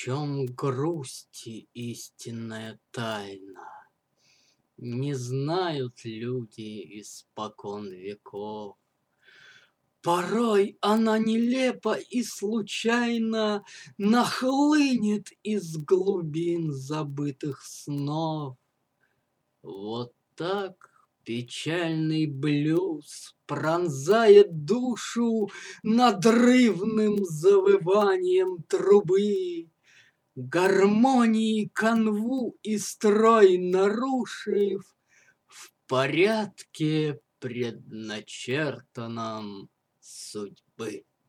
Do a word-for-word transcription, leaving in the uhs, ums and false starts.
чем грусти истинная тайна? Не знают люди испокон веков. Порой она нелепо и случайно Нахлынет из глубин забытых снов. Вот так печальный блюз пронзает душу Надрывным завыванием трубы, Гармонии канву и строй нарушив В порядке предначертанном судьбы.